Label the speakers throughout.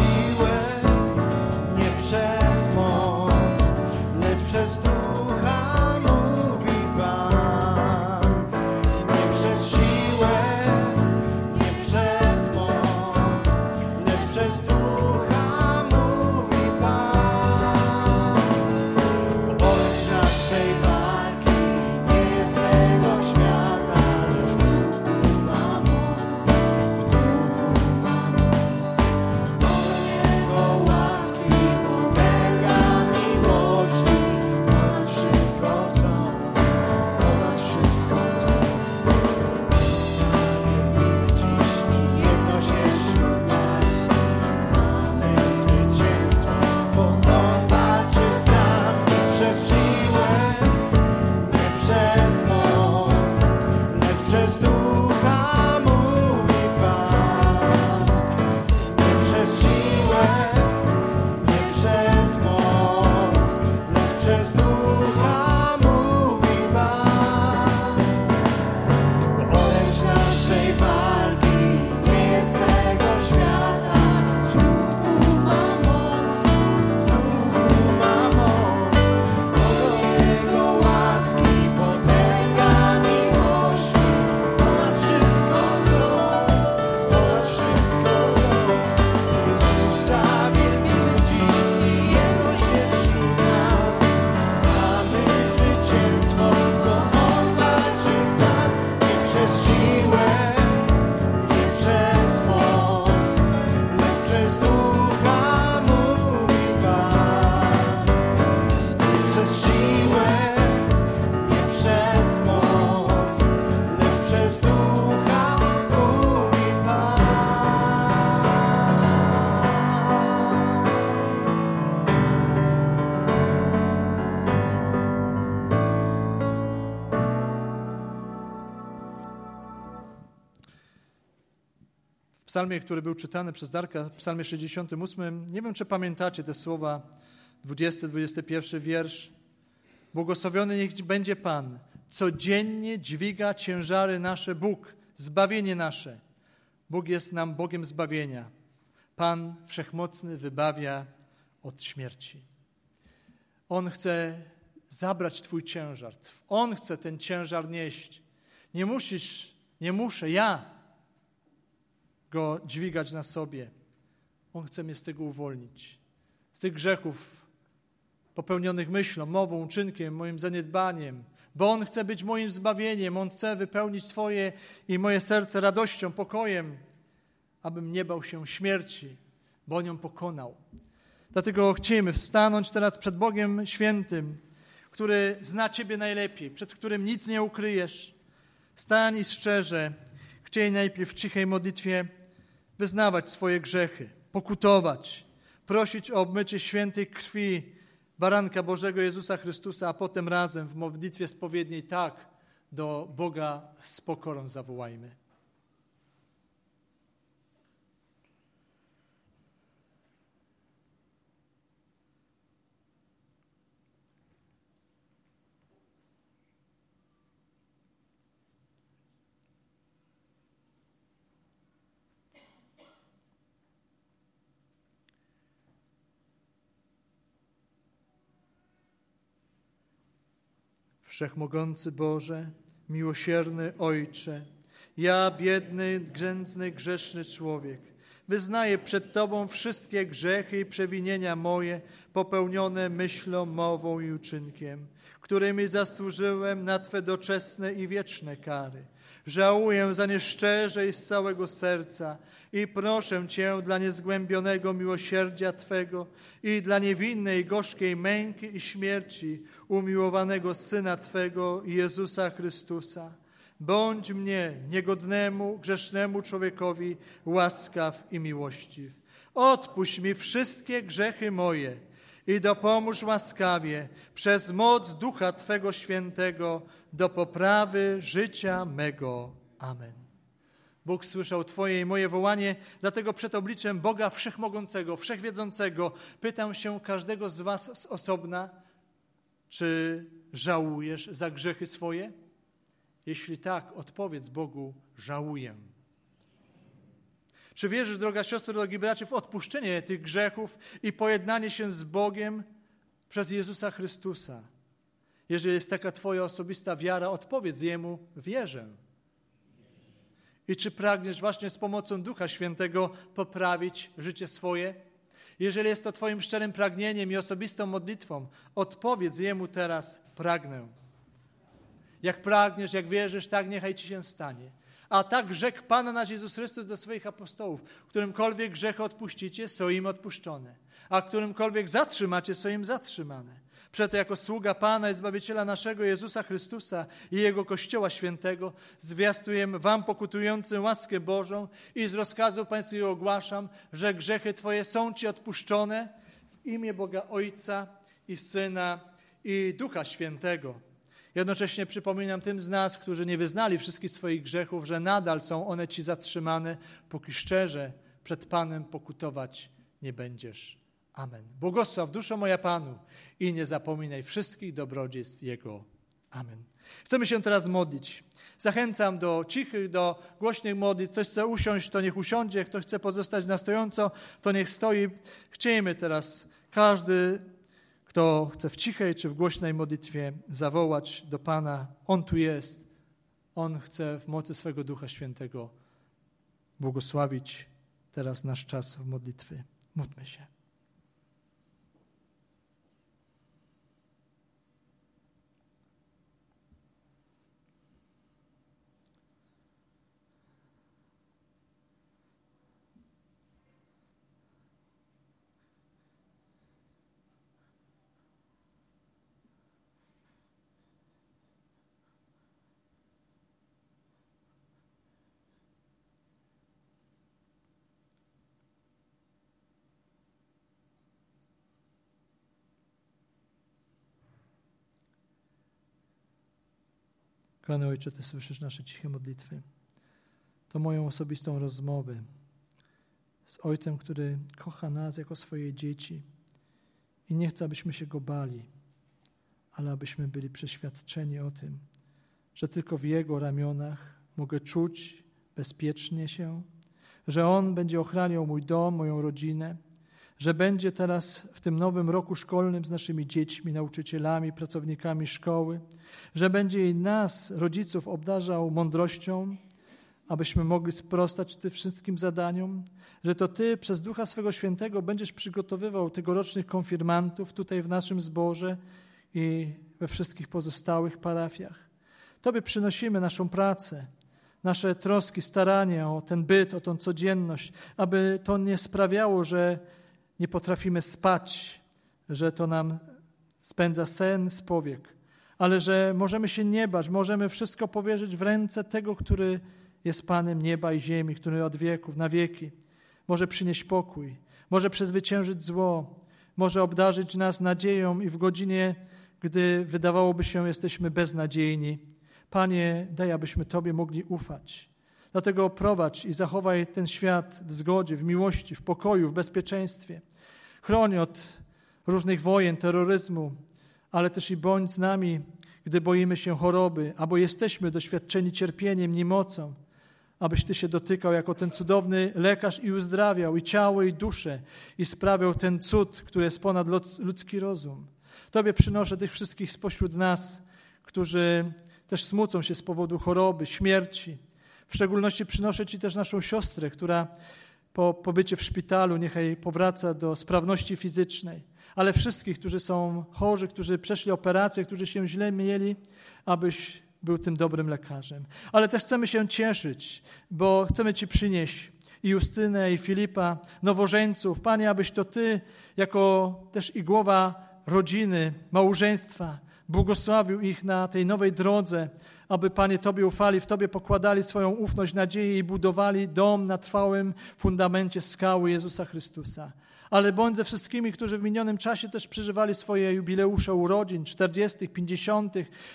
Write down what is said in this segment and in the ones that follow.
Speaker 1: siłę, nie przez moc, lecz przez Ducha, mówi Pan. Nie przez siłę, nie przez moc, lecz przez Ducha, mówi Pan. Boleść naszej walki nie jest tego świata, lecz w Duchu ma moc, w Duchu ma moc. Do Jego łaski potęga miłości, ponad wszystko są, ponad wszystko są. Ciśnij, jedność jest wśród nas, mamy zwycięstwo, bo On walczy sam. Nie przez siłę, nie przez moc, lecz przez Ducha, mówi Pan. Nie przez siłę, nie przez moc, lecz przez Ducha, mówi Pan. Bo oręż naszej walki nie jest tego świata, w Duchu ma moc, w Duchu ma moc. Do Jego łaski potęga miłości, ponad wszystko są, ponad wszystko są. Jezusa wielbimy dziś i jedność jest wśród nas. Mamy zwycięstwo, bo On walczy sam. Nie przez siłę, nie przez moc, lecz przez Ducha, mówi Pan. Nie przez siłę, nie przez moc, lecz przez Ducha, mówi Pan. W psalmie, który był czytany przez Darka, w psalmie 68, nie wiem, czy pamiętacie te słowa, 20-21 wiersz. Błogosławiony niech będzie Pan, codziennie dźwiga ciężary nasze, Bóg, zbawienie nasze. Bóg jest nam Bogiem zbawienia. Pan Wszechmocny wybawia od śmierci. On chce zabrać twój ciężar. On chce ten ciężar nieść. Nie musisz, nie muszę, ja go dźwigać na sobie. On chce mnie z tego uwolnić. Z tych grzechów popełnionych myślą, mową, uczynkiem, moim zaniedbaniem. Bo On chce być moim zbawieniem. On chce wypełnić Twoje i moje serce radością, pokojem, abym nie bał się śmierci, bo On ją pokonał. Dlatego chcemy stanąć teraz przed Bogiem Świętym, który zna Ciebie najlepiej, przed którym nic nie ukryjesz. Stań i szczerze, chciej najpierw w cichej modlitwie wyznawać swoje grzechy, pokutować, prosić o obmycie świętej krwi Baranka Bożego Jezusa Chrystusa, a potem razem w modlitwie spowiedniej tak do Boga z pokorą zawołajmy. Wszechmogący Boże, miłosierny Ojcze, ja, biedny, grzęzny, grzeszny człowiek, wyznaję przed Tobą wszystkie grzechy i przewinienia moje, popełnione myślą, mową i uczynkiem, którymi zasłużyłem na Twe doczesne i wieczne kary. Żałuję za nie szczerze i z całego serca i proszę Cię dla niezgłębionego miłosierdzia Twego i dla niewinnej, gorzkiej męki i śmierci umiłowanego Syna Twego, Jezusa Chrystusa. Bądź mnie, niegodnemu, grzesznemu człowiekowi, łaskaw i miłościw. Odpuść mi wszystkie grzechy moje i dopomóż łaskawie przez moc Ducha Twego Świętego do poprawy życia mego. Amen. Bóg słyszał Twoje i moje wołanie, dlatego przed obliczem Boga Wszechmogącego, Wszechwiedzącego pytam się każdego z Was z osobna, czy żałujesz za grzechy swoje? Jeśli tak, odpowiedz Bogu: żałuję. Czy wierzysz, droga siostro, drogi bracie, w odpuszczenie tych grzechów i pojednanie się z Bogiem przez Jezusa Chrystusa? Jeżeli jest taka twoja osobista wiara, odpowiedz Jemu: wierzę. I czy pragniesz właśnie z pomocą Ducha Świętego poprawić życie swoje? Jeżeli jest to twoim szczerym pragnieniem i osobistą modlitwą, odpowiedz Jemu teraz: pragnę. Jak pragniesz, jak wierzysz, tak niechaj ci się stanie. A tak rzekł Pan nasz Jezus Chrystus do swoich apostołów: którymkolwiek grzechy odpuścicie, są im odpuszczone, a którymkolwiek zatrzymacie, są im zatrzymane. Przeto jako sługa Pana i Zbawiciela naszego Jezusa Chrystusa i Jego Kościoła Świętego zwiastuję wam pokutującym łaskę Bożą i z rozkazu Pańskiego ogłaszam, że grzechy twoje są ci odpuszczone w imię Boga Ojca i Syna i Ducha Świętego. Jednocześnie przypominam tym z nas, którzy nie wyznali wszystkich swoich grzechów, że nadal są one ci zatrzymane, póki szczerze przed Panem pokutować nie będziesz. Amen. Błogosław duszo moja Panu i nie zapominaj wszystkich dobrodziejstw Jego. Amen. Chcemy się teraz modlić. Zachęcam do cichych, do głośnych modlitw. Ktoś chce usiąść, to niech usiądzie. Ktoś chce pozostać na stojąco, to niech stoi. Chciejmy teraz każdy, kto chce w cichej czy w głośnej modlitwie zawołać do Pana. On tu jest. On chce w mocy swego Ducha Świętego błogosławić teraz nasz czas w modlitwy. Módlmy się. Kochany Ojcze, Ty słyszysz nasze ciche modlitwy. To moją osobistą rozmowę z Ojcem, który kocha nas jako swoje dzieci i nie chce, abyśmy się Go bali, ale abyśmy byli przeświadczeni o tym, że tylko w Jego ramionach mogę czuć bezpiecznie się, że On będzie ochraniał mój dom, moją rodzinę, że będzie teraz w tym nowym roku szkolnym z naszymi dziećmi, nauczycielami, pracownikami szkoły, że będzie i nas, rodziców, obdarzał mądrością, abyśmy mogli sprostać tym wszystkim zadaniom, że to Ty przez Ducha swego Świętego będziesz przygotowywał tegorocznych konfirmantów tutaj w naszym zborze i we wszystkich pozostałych parafiach. Tobie przynosimy naszą pracę, nasze troski, starania o ten byt, o tą codzienność, aby to nie sprawiało, że nie potrafimy spać, że to nam spędza sen z powiek, ale że możemy się nie bać, możemy wszystko powierzyć w ręce tego, który jest Panem nieba i ziemi, który od wieków na wieki może przynieść pokój, może przezwyciężyć zło, może obdarzyć nas nadzieją i w godzinie, gdy wydawałoby się, jesteśmy beznadziejni. Panie, daj, abyśmy Tobie mogli ufać. Dlatego prowadź i zachowaj ten świat w zgodzie, w miłości, w pokoju, w bezpieczeństwie. Chroń od różnych wojen, terroryzmu, ale też i bądź z nami, gdy boimy się choroby, albo jesteśmy doświadczeni cierpieniem, niemocą, abyś Ty się dotykał jako ten cudowny lekarz i uzdrawiał i ciało, i duszę i sprawiał ten cud, który jest ponad ludzki rozum. Tobie przynoszę tych wszystkich spośród nas, którzy też smucą się z powodu choroby, śmierci. W szczególności przynoszę Ci też naszą siostrę, która po pobycie w szpitalu niechaj powraca do sprawności fizycznej, ale wszystkich, którzy są chorzy, którzy przeszli operację, którzy się źle mieli, abyś był tym dobrym lekarzem. Ale też chcemy się cieszyć, bo chcemy Ci przynieść i Justynę, i Filipa, nowożeńców. Panie, abyś to Ty, jako też i głowa rodziny, małżeństwa, błogosławił ich na tej nowej drodze, aby, Panie, Tobie ufali, w Tobie pokładali swoją ufność, nadzieję i budowali dom na trwałym fundamencie skały Jezusa Chrystusa. Ale bądź ze wszystkimi, którzy w minionym czasie też przeżywali swoje jubileusze urodzin, 40., 50.,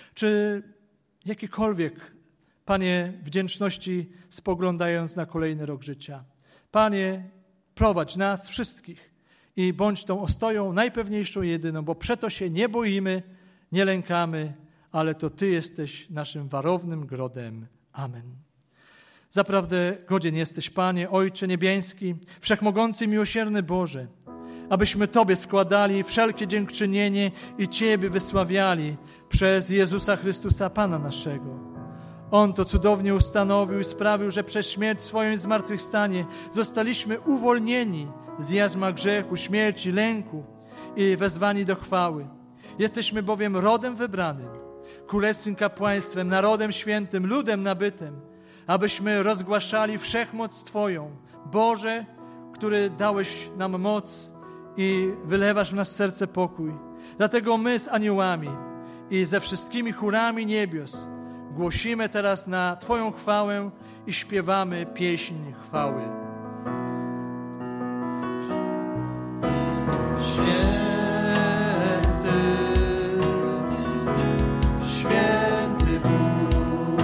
Speaker 1: czy jakiekolwiek, Panie, wdzięczności spoglądając na kolejny rok życia. Panie, prowadź nas wszystkich i bądź tą ostoją najpewniejszą i jedyną, bo przeto się nie boimy, nie lękamy, ale to Ty jesteś naszym warownym grodem. Amen. Zaprawdę godzien jesteś, Panie, Ojcze Niebieski, Wszechmogący i miłosierny Boże, abyśmy Tobie składali wszelkie dziękczynienie i Ciebie wysławiali przez Jezusa Chrystusa, Pana naszego. On to cudownie ustanowił i sprawił, że przez śmierć swoją i zmartwychwstanie zostaliśmy uwolnieni z jarzma grzechu, śmierci, lęku i wezwani do chwały. Jesteśmy bowiem rodem wybranym, królewskim kapłaństwem, narodem świętym, ludem nabytym, abyśmy rozgłaszali wszechmoc Twoją, Boże, który dałeś nam moc i wylewasz w nasze serce pokój. Dlatego my z aniołami i ze wszystkimi chórami niebios głosimy teraz na Twoją chwałę i śpiewamy pieśń chwały. Święty Bóg,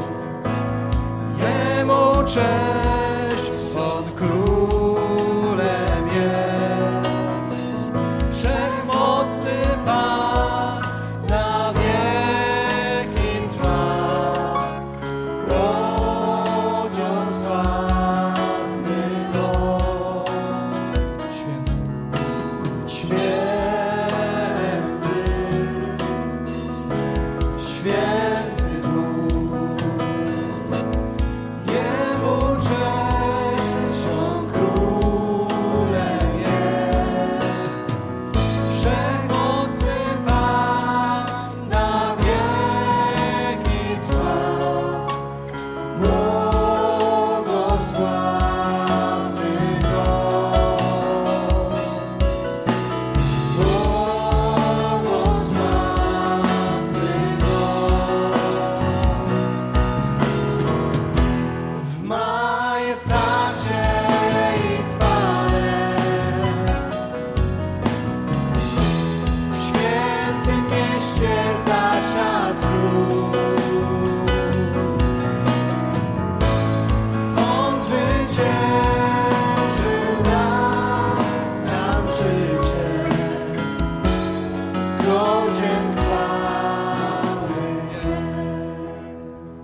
Speaker 1: Jemu cześć, On królem jest, wszechmocny Pan na wieki trwa. Błogosławmy Go. Święty Bóg, Jemu cześć, On królem jest, wszechmocny Pan na wieki trwa. Błogosławmy Go. W majestacie i chwale, w świętym mieście zasiadł król. On zwyciężył nam życie, godzien chwały jest.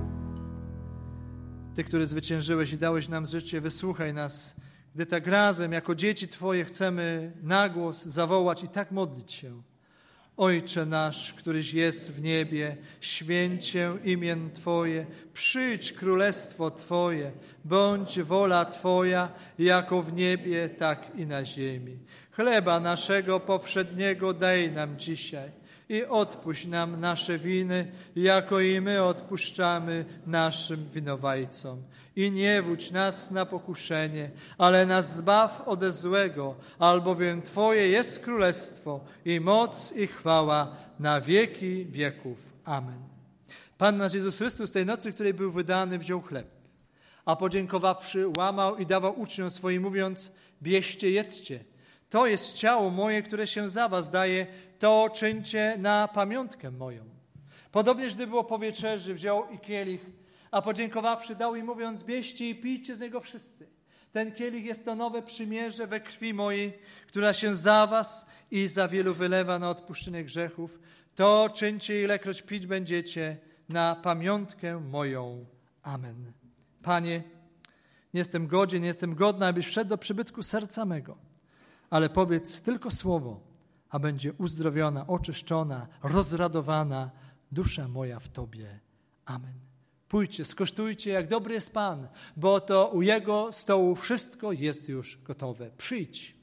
Speaker 1: Ty, który zwyciężyłeś i dałeś nam życie, wysłuchaj nas, gdy tak razem, jako dzieci Twoje, chcemy na głos zawołać i tak modlić się. Ojcze nasz, któryś jest w niebie, święć się imię Twoje, przyjdź królestwo Twoje, bądź wola Twoja, jako w niebie, tak i na ziemi. Chleba naszego powszedniego daj nam dzisiaj i odpuść nam nasze winy, jako i my odpuszczamy naszym winowajcom. I nie wódź nas na pokuszenie, ale nas zbaw ode złego, albowiem Twoje jest królestwo i moc i chwała na wieki wieków. Amen. Pan nasz Jezus Chrystus tej nocy, której był wydany, wziął chleb, a podziękowawszy łamał i dawał uczniom swoim, mówiąc: bierzcie, jedzcie. To jest ciało moje, które się za was daje, to czyńcie na pamiątkę moją. Podobnież, gdy było po wieczerzy, wziął i kielich, a podziękowawszy dał im, mówiąc: bierzcie i pijcie z niego wszyscy. Ten kielich jest to nowe przymierze we krwi mojej, która się za was i za wielu wylewa na odpuszczenie grzechów. To czyńcie, ilekroć pić będziecie, na pamiątkę moją. Amen. Panie, nie jestem godzien, nie jestem godny, abyś wszedł do przybytku serca mego, ale powiedz tylko słowo, a będzie uzdrowiona, oczyszczona, rozradowana dusza moja w Tobie. Amen. Pójdźcie, skosztujcie, jak dobry jest Pan, bo to u Jego stołu wszystko jest już gotowe. Przyjdź.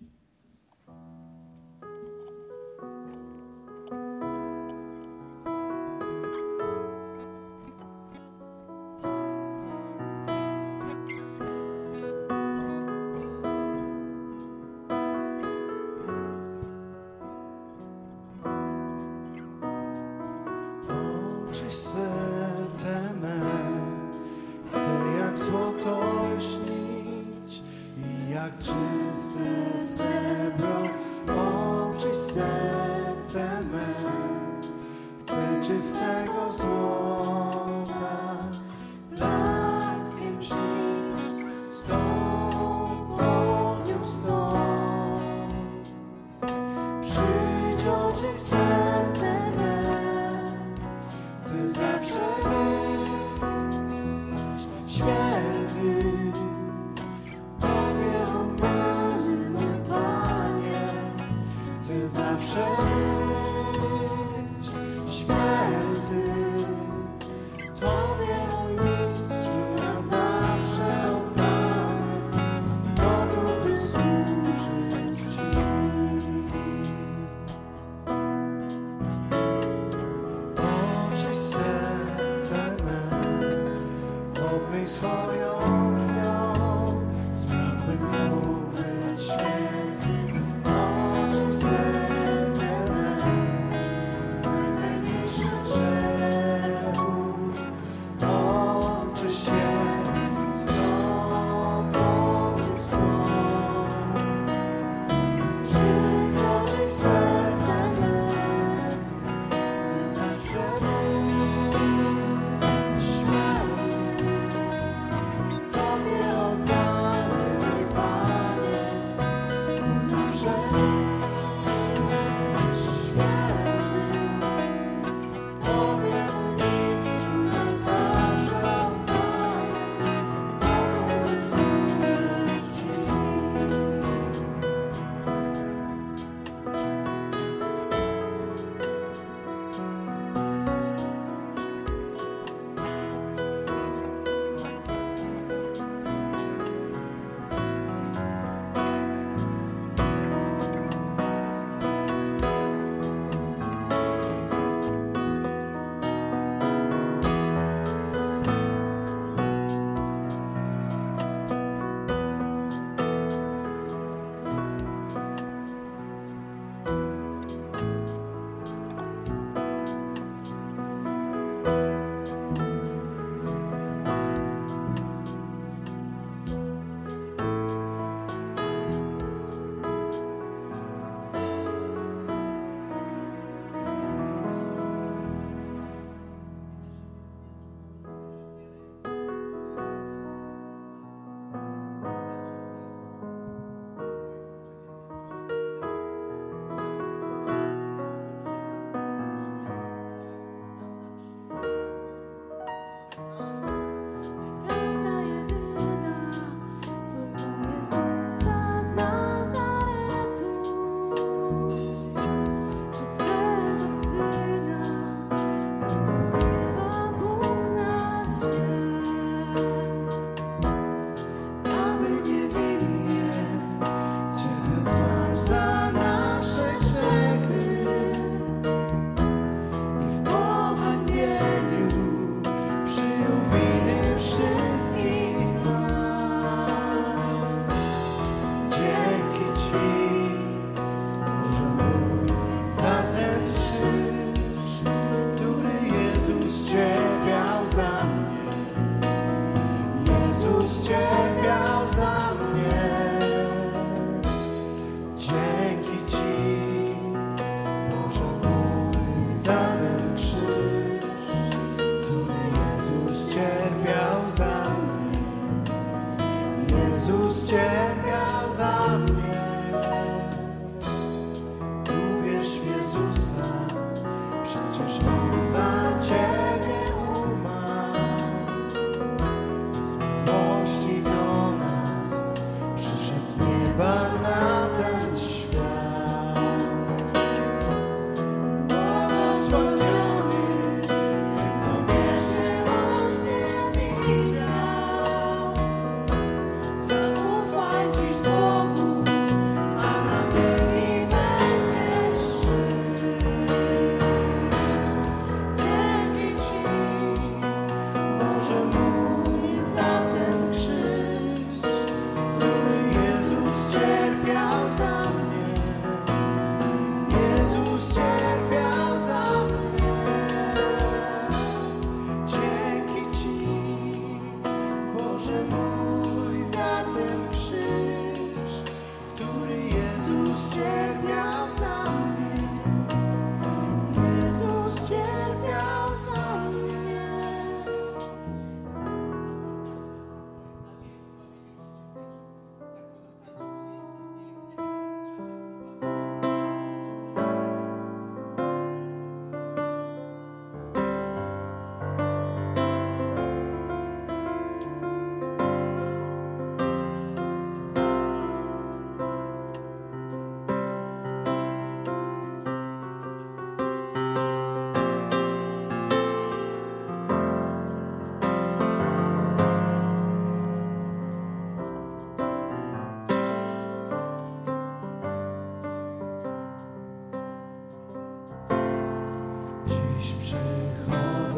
Speaker 2: Serce me chce jak złoto śnić i jak czyste srebro. Oczyść serce me, chcę czystego złota, blaskiem śnić stąd, ogniu stąd. Przyjdź, oczyść serce me, chcę zawsze być święty. zawsze być święty. Tobie, mój mistrzu, ja zawsze oddany, gotów by służyć Ci. Oczyść serce me, obmyj swoją krwią, spraw, bym mógł być święty. Oczyść serce me z najtajniejszych grzechów. Oczyść je z Tobą stąd. Przytłoczyć serce me, chcę zawsze być święty. Tobie oddany, mój Panie, chcę zawsze być święty. Tobie, mój mistrzu, ja zawsze oddany, gotów by służyć Ci.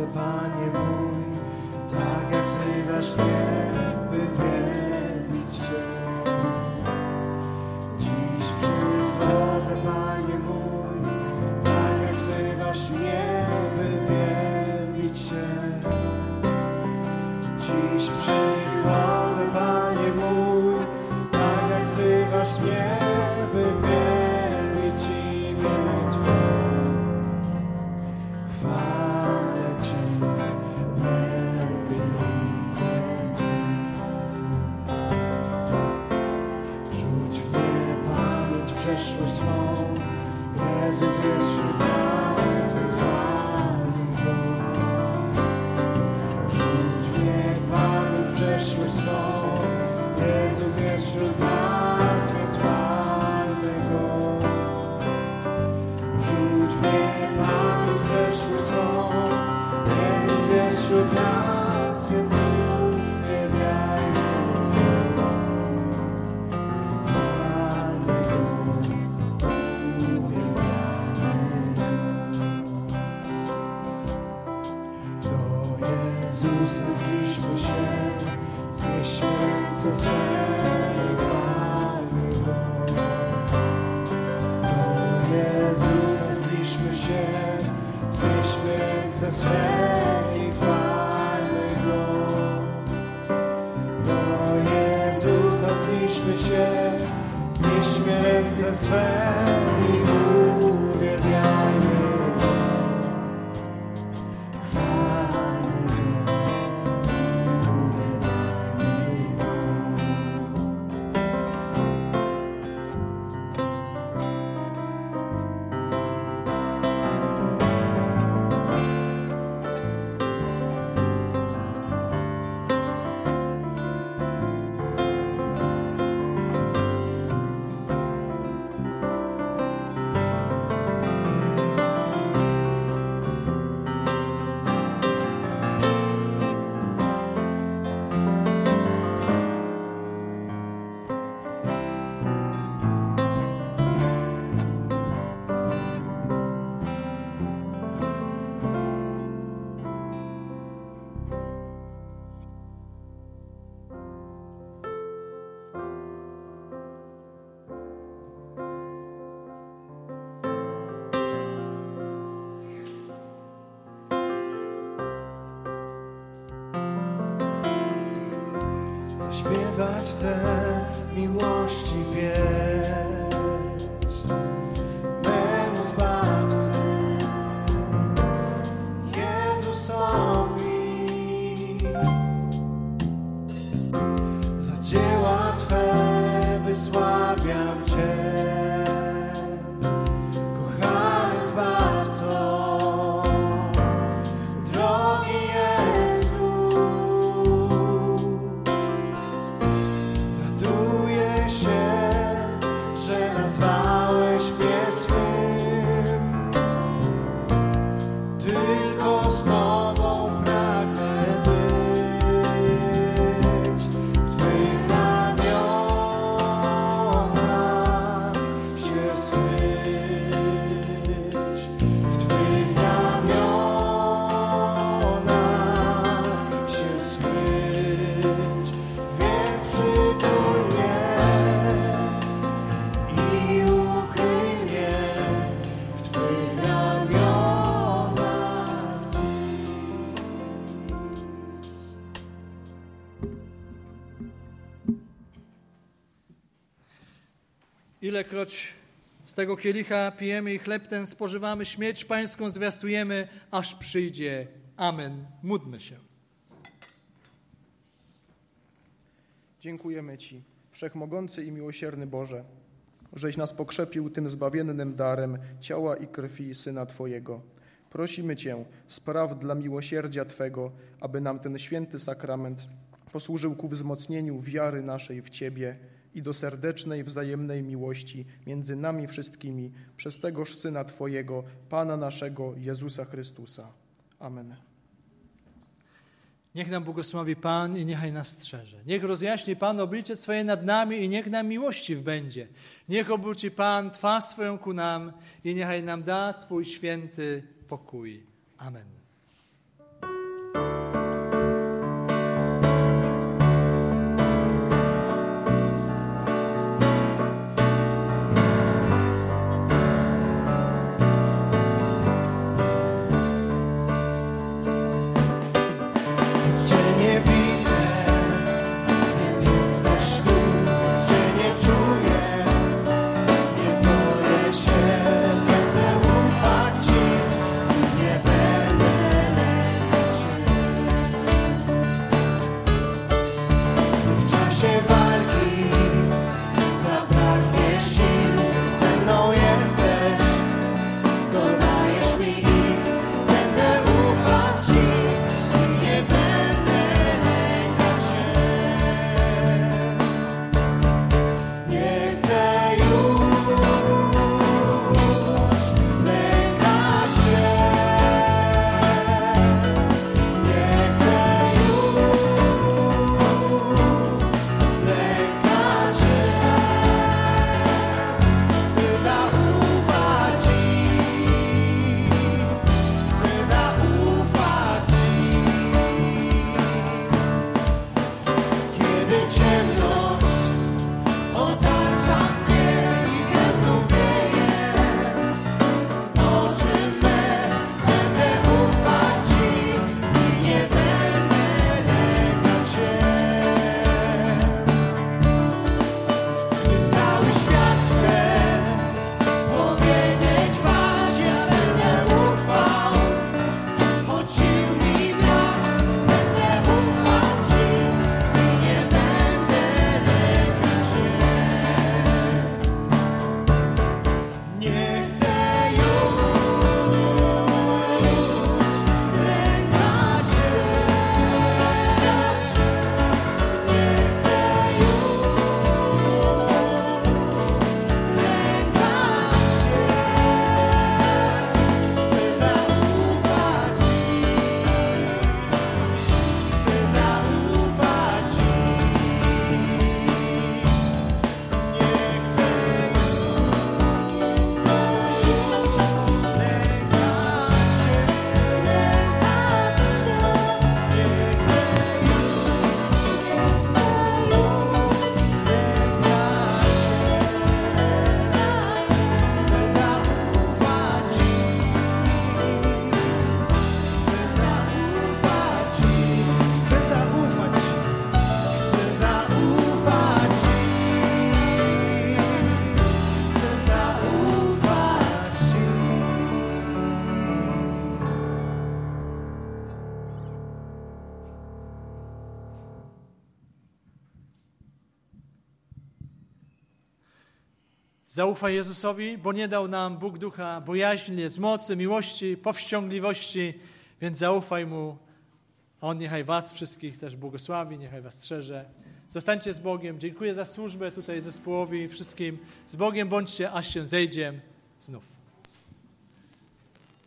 Speaker 3: Panie mój, tak jak wzywasz mnie, by wielbić Cię. Dziś przychodzę, Panie mój, tak jak wzywasz mnie, by wielbić Cię. Dziś przychodzę, Panie mój, tak jak wzywasz mnie, by wielbić imię Twe. Chwalę Cię, wielbię imię Twe. Rzuć w mnie pamięć przeszłość swą, Jezus jest wśród nas, więc chwalmy Go. Rzuć w mnie pamięć przeszłość swą, Jezus jest wśród nas, więc chwalmy Go. Rzuć w mnie pamięć przeszłość swą, Jezus jest wśród nas, więc uwielbiajmy Go. Chwalmy Go, uwielbiajmy Go. Do Jezusa zbliżmy się, znieśmy ręce swe i chwalmy Go. Do Jezusa zbliżmy się, wznieśmy ręce swe i chwalmy Go. Do Jezusa zbliżmy się, wznieśmy ręce swe i uwielbiajmy Go. Chwalmy Go, uwielbiajmy Go. Zaśpiewać chcę miłości pieśń memu Zbawcy, Jezusowi. Za dzieła Twe wysławiam Cię, kochany Zbawco, drogi Jezu. Raduję się, że nazwałeś mnie swym. Tylko z Tobą pragnę być. W Twych ramionach się skryć. W Twych ramionach się skryć. Więc przytul mnie i ukryj mnie w Twych ramionach dziś.
Speaker 1: Ilekroć z tego kielicha pijemy i chleb ten spożywamy, śmierć Pańską zwiastujemy, aż przyjdzie. Amen. Módlmy się.
Speaker 4: Dziękujemy Ci, Wszechmogący i miłosierny Boże, żeś nas pokrzepił tym zbawiennym darem ciała i krwi Syna Twojego. Prosimy Cię, spraw dla miłosierdzia Twego, aby nam ten święty sakrament posłużył ku wzmocnieniu wiary naszej w Ciebie i do serdecznej, wzajemnej miłości między nami wszystkimi przez tegoż Syna Twojego, Pana naszego Jezusa Chrystusa. Amen.
Speaker 1: Niech nam błogosławi Pan i niechaj nas strzeże. Niech rozjaśni Pan oblicze swoje nad nami i niech nam miłościw będzie. Niech obróci Pan twarz swoją ku nam i niechaj nam da swój święty pokój. Amen. Zaufaj Jezusowi, bo nie dał nam Bóg ducha bojaźni, lecz mocy, miłości, powściągliwości, więc zaufaj Mu. A On niechaj was wszystkich też błogosławi, niechaj was strzeże. Zostańcie z Bogiem. Dziękuję za służbę tutaj zespołowi, wszystkim. Z Bogiem bądźcie, aż się zejdzie znów.